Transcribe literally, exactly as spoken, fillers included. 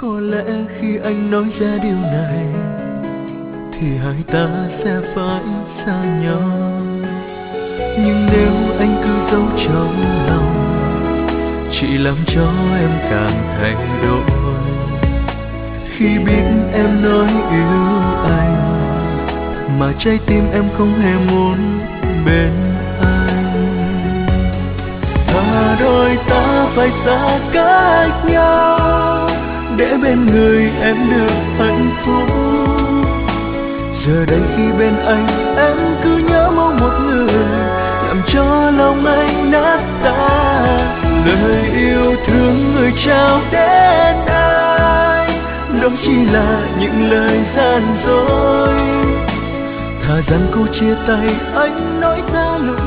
Có lẽ khi anh nói ra điều này thì hai ta sẽ phải xa nhau. Nhưng nếu anh cứ giấu trong lòng, chỉ làm cho em càng thay đổi. Khi biết em nói yêu anh mà trái tim em không hề muốn bên anh, thà đôi ta phải xa cách nhau để bên người em được hạnh phúc. Giờ đây khi bên anh, em cứ nhớ mong một người làm cho lòng anh nát tan. Lời yêu thương người trao đến anh, đó chỉ là những lời gian dối. Thà rằng câu chia tay anh nói ra lụi